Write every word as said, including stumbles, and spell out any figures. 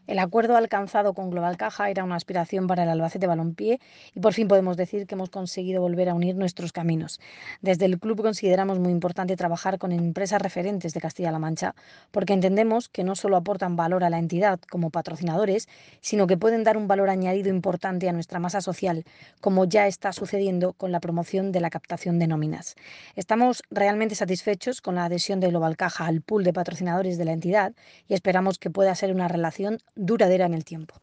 El acuerdo alcanzado con Global Caja era una aspiración para el Albacete Balompié y por fin podemos decir que hemos conseguido volver a unir nuestros caminos. Desde el club consideramos muy importante trabajar con empresas referentes de Castilla-La Mancha porque entendemos que no solo aportan valor a la entidad como patrocinadores, sino que pueden dar un valor añadido importante a nuestra masa social, como ya está sucediendo con la promoción de la captación de nóminas. Estamos realmente satisfechos con la adhesión de Global Caja al pool de patrocinadores de la entidad y esperamos que pueda ser una relación duradera en el tiempo.